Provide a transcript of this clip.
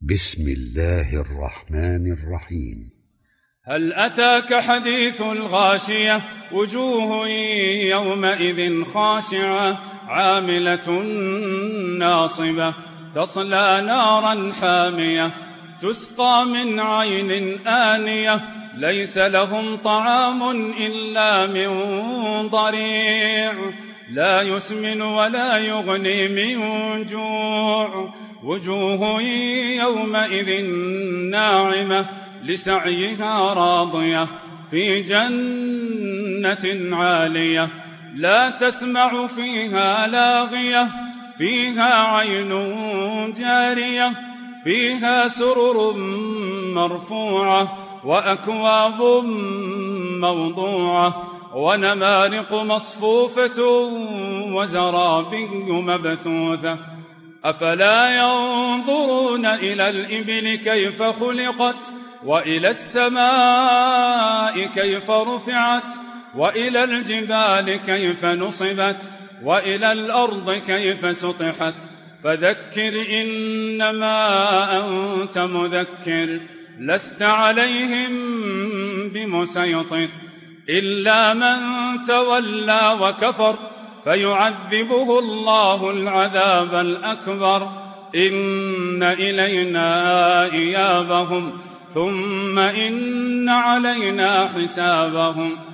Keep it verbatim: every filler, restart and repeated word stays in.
بسم الله الرحمن الرحيم. هل أتاك حديث الغاشية؟ وجوه يومئذ خاشعة عاملة ناصبة تصلى نارا حامية تسقى من عين آنية ليس لهم طعام إلا من ضريع لا يسمن ولا يغني من جوع وجوه يومئذ ناعمة لسعيها راضية في جنة عالية لا تسمع فيها لاغية فيها عين جارية فيها سرر مرفوعة وأكواب موضوعة ونمارق مصفوفة وزرابي مبثوثة أفلا ينظرون إلى الإبل كيف خلقت وإلى السماء كيف رفعت وإلى الجبال كيف نصبت وإلى الأرض كيف سطحت فذكر إنما أنت مذكر لست عليهم بمسيطر إلا من تولى وكفر فيعذبه الله العذاب الأكبر إن إلينا إيابهم ثم إن علينا حسابهم